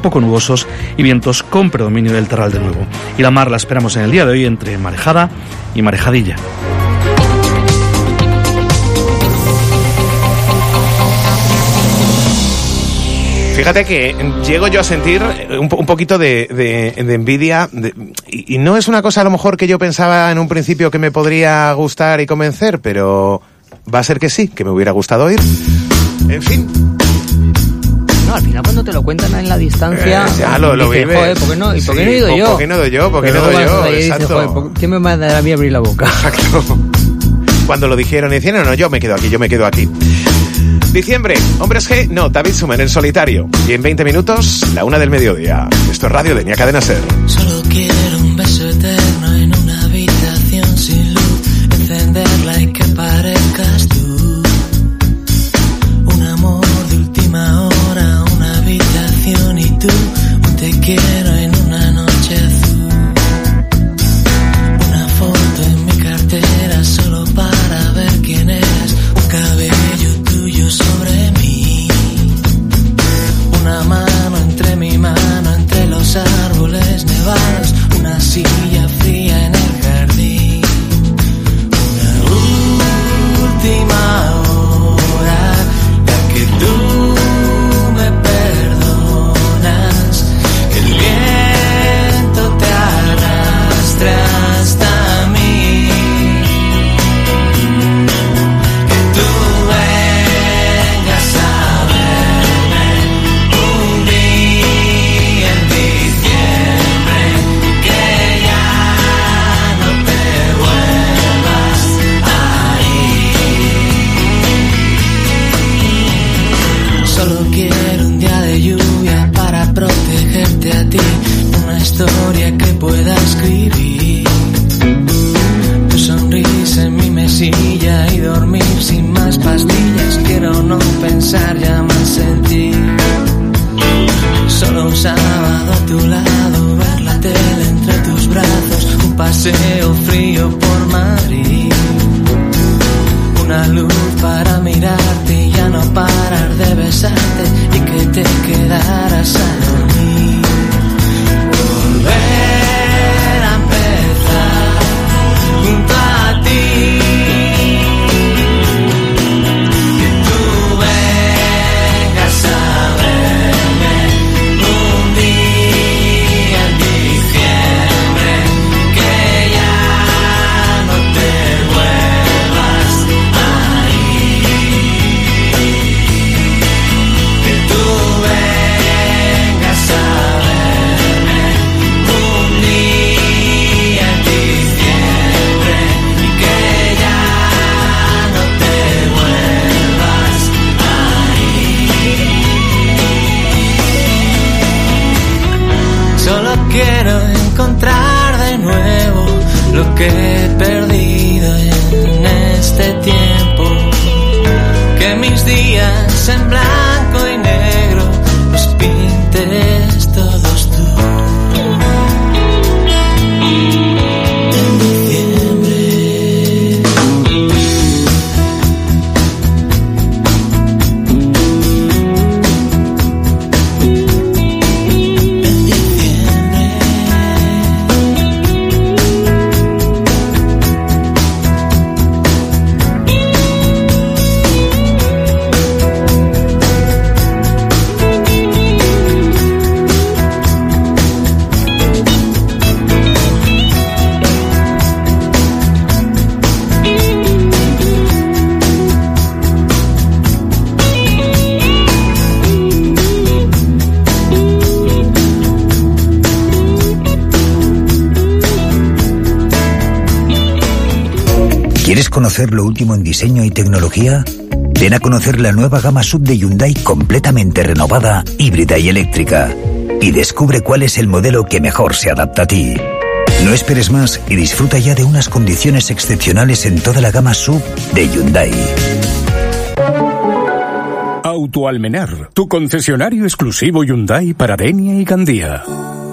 poco nubosos y vientos con predominio del terral de nuevo. Y la mar la esperamos en el día de hoy entre marejada y marejadilla. Fíjate que llego yo a sentir un poquito de envidia, y no es una cosa a lo mejor que yo pensaba en un principio que me podría gustar y convencer, pero va a ser que sí, que me hubiera gustado ir. En fin. No, al final cuando te lo cuentan en la distancia... ya lo dices, vives. Joder, ¿por qué no he ido yo? ¿Por qué no doy yo? ¿Por qué no doy yo? Exacto. Dices, joder, ¿qué me va a dar a mí abrir la boca? Exacto. Cuando lo dijeron y decían, no, yo me quedo aquí. Diciembre, Hombres G, no, David Summers en solitario. Y en 20 minutos, la 1 del mediodía. Esto es Radio Denia Cadena Ser. Solo quiero un beso eterno en una habitación sin luz. Encenderla y que parezcas tú. Un amor de última hora, una habitación y tú. Un te quiero en una noche azul. Una foto en mi cartera solo para ver quién eres. Un cabello tuyo sobre mí. Una mano entre mi mano, entre los árboles nevados. Una silla fría en el jardín. Una última hora, la que tú me perdonas. El viento te arrastra hasta mí. Que tú vengas a verme un día en diciembre. Que ya no te vuelvas a ir. Solo quiero un día de lluvia para protegerte a ti. Una historia que pueda escribir. Tu sonrisa en mi mesilla y dormir sin más pastillas. Quiero no pensar ya más en ti. Solo un sábado a tu lado, ver la tele entre tus brazos. Un paseo frío por Madrid. Una luz para mirarte y ya no parar de besarte. Y que te quedaras a dormir. Volver a empezar junto a ti. Que tú vengas a verme un día en diciembre. Que ya no te vuelvas a ir. Que tú vengas a verme un día en diciembre. Y que ya no te vuelvas a ir. Solo quiero encontrar de nuevo lo que he perdido en este tiempo. Que mis días en blanco y negro los pintes todos tú. En diciembre. En diciembre. ¿Quieres conocer lo último en diseño y tecnología? Ven a conocer la nueva gama SUV de Hyundai completamente renovada, híbrida y eléctrica. Y descubre cuál es el modelo que mejor se adapta a ti. No esperes más y disfruta ya de unas condiciones excepcionales en toda la gama SUV de Hyundai. Autoalmenar, tu concesionario exclusivo Hyundai para Denia y Gandía.